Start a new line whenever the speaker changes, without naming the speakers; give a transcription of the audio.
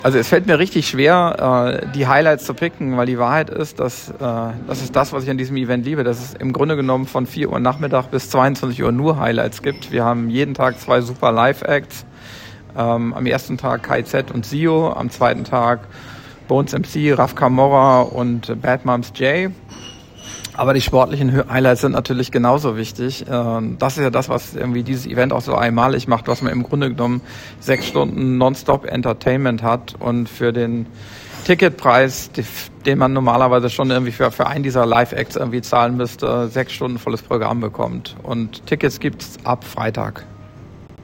Also es fällt mir richtig schwer, die Highlights zu picken, weil die Wahrheit ist, dass das ist das, was ich an diesem Event liebe, dass es im Grunde genommen von 4 Uhr Nachmittag bis 22 Uhr nur Highlights gibt. Wir haben jeden Tag 2 super Live-Acts. Am ersten Tag KZ und Sio, am zweiten Tag Bones MC, Raf Camorra und Bad Moms J. Aber die sportlichen Highlights sind natürlich genauso wichtig. Das ist ja das, was irgendwie dieses Event auch so einmalig macht, was man im Grunde genommen 6 Stunden Nonstop Entertainment hat und für den Ticketpreis, den man normalerweise schon irgendwie für einen dieser Live-Acts irgendwie zahlen müsste, 6 Stunden volles Programm bekommt. Und Tickets gibt's ab Freitag.